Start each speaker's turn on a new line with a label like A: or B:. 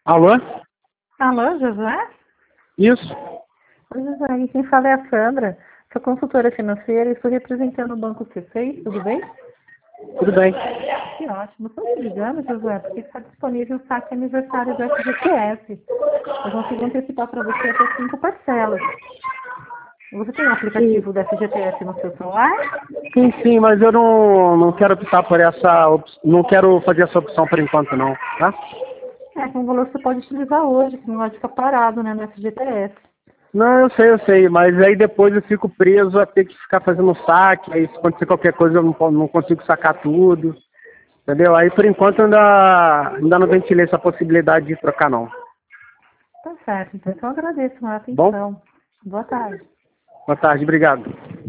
A: Alô?
B: Alô, José?
A: Isso.
B: Oi, José, quem fala é a Sandra, sou consultora financeira e estou representando o Banco C6, tudo bem?
A: Tudo bem.
B: Que ótimo. Estou te ligando, José, porque está disponível o saque aniversário do FGTS. Eu consigo antecipar para você até 5 parcelas. Você tem o aplicativo do FGTS no seu celular?
A: Sim, mas eu não quero optar por não quero fazer essa opção por enquanto não, tá?
B: É, com o valor você pode utilizar hoje, que não vai ficar parado, né, no FGTS.
A: Não, eu sei, mas aí depois eu fico preso a ter que ficar fazendo saque, aí se acontecer qualquer coisa eu não consigo sacar tudo, entendeu? Aí por enquanto eu ainda não ventilei essa possibilidade de trocar não.
B: Tá certo, então eu agradeço a
A: Bom?
B: atenção. Boa tarde.
A: Boa tarde, obrigado.